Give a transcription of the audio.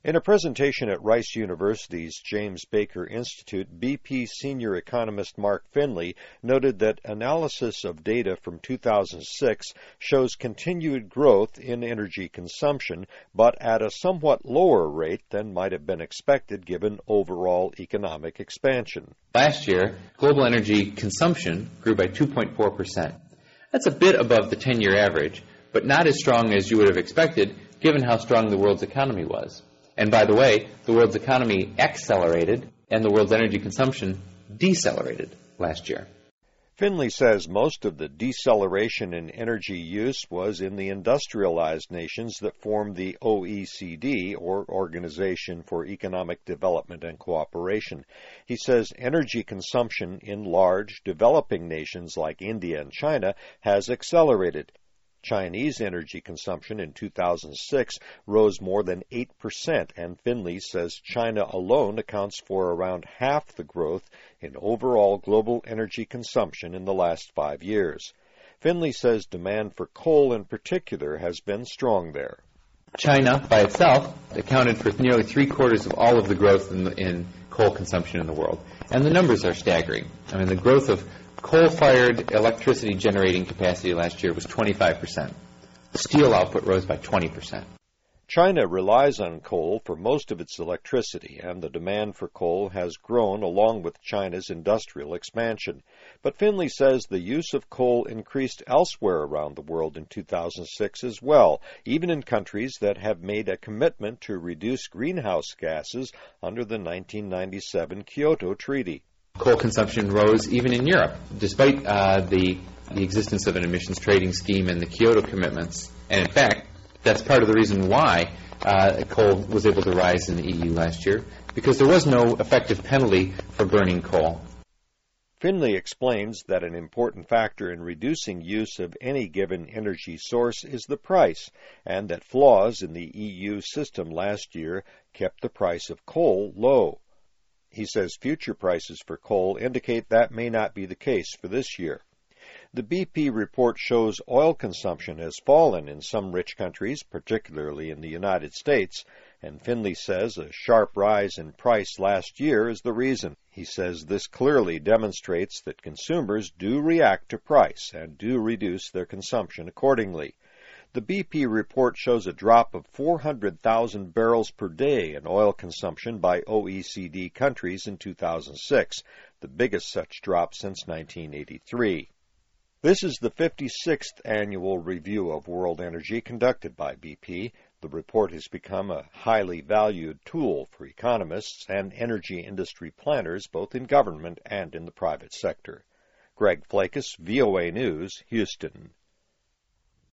In a presentation at Rice University's James Baker Institute, BP senior economist Mark Finley noted that analysis of data from 2006 shows continued growth in energy consumption, but at a somewhat lower rate than might have been expected given overall economic expansion. Last year, global energy consumption grew by 2.4%. That's a bit above the 10-year average, but not as strong as you would have expected given how strong the world's economy was. And by the way, the world's economy accelerated and the world's energy consumption decelerated last year. Finley says most of the deceleration in energy use was in the industrialized nations that form the OECD, or Organization for Economic Development and Cooperation. He says energy consumption in large, developing nations like India and China has accelerated. Chinese energy consumption in 2006 rose more than 8%, and Finley says China alone accounts for around half the growth in overall global energy consumption in the last 5 years. Finley says demand for coal in particular has been strong there. China, by itself, accounted for nearly three-quarters of all of the growth in coal consumption in the world. And the numbers are staggering. I mean, the growth of coal-fired electricity generating capacity last year was 25%. Steel output rose by 20%. China relies on coal for most of its electricity, and the demand for coal has grown along with China's industrial expansion. But Finley says the use of coal increased elsewhere around the world in 2006 as well, even in countries that have made a commitment to reduce greenhouse gases under the 1997 Kyoto Treaty. Coal consumption rose even in Europe, despite the existence of an emissions trading scheme and the Kyoto commitments. And in fact, that's part of the reason why coal was able to rise in the EU last year, because there was no effective penalty for burning coal. Finley explains that an important factor in reducing use of any given energy source is the price, and that flaws in the EU system last year kept the price of coal low. He says future prices for coal indicate that may not be the case for this year. The BP report shows oil consumption has fallen in some rich countries, particularly in the United States, and Finley says a sharp rise in price last year is the reason. He says this clearly demonstrates that consumers do react to price and do reduce their consumption accordingly. The BP report shows a drop of 400,000 barrels per day in oil consumption by OECD countries in 2006, the biggest such drop since 1983. This is the 56th annual review of world energy conducted by BP. The report has become a highly valued tool for economists and energy industry planners both in government and in the private sector. Greg Flakus, VOA News, Houston.